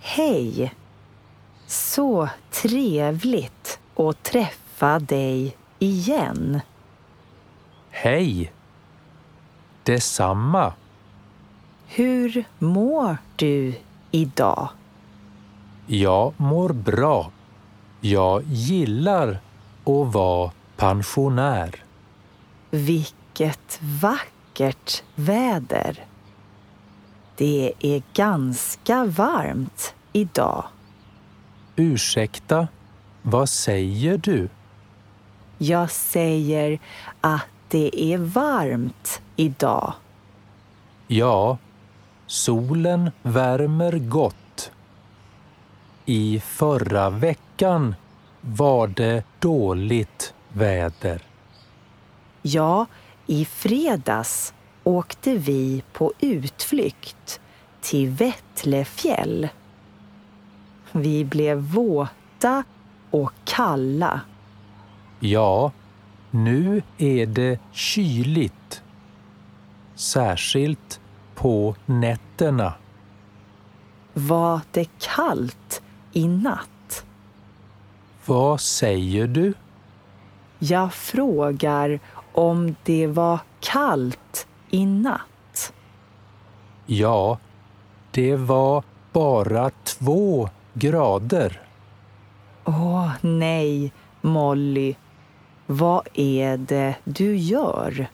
Hej! Så trevligt att träffa dig igen. Hej! Detsamma. Hur mår du idag? Jag mår bra. Jag gillar att vara pensionär. Vilket vackert väder. Det är ganska varmt idag. Ursäkta, vad säger du? Jag säger att det är varmt idag. Ja, solen värmer gott. I förra veckan var det dåligt väder. Ja, i fredags åkte vi på utflykt till Vettlefjäll. Vi blev våta och kalla. Ja, nu är det kyligt. Särskilt på nätterna. Var det kallt i natt? Vad säger du? Jag frågar om det var kallt i natt. Ja, det var bara 2 grader. Åh nej, Molly. Vad är det du gör?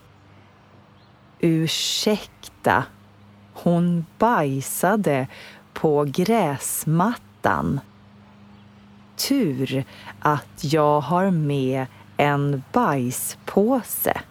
Ursäkta, hon bajsade på gräsmattan. Tur att jag har med en bajspåse.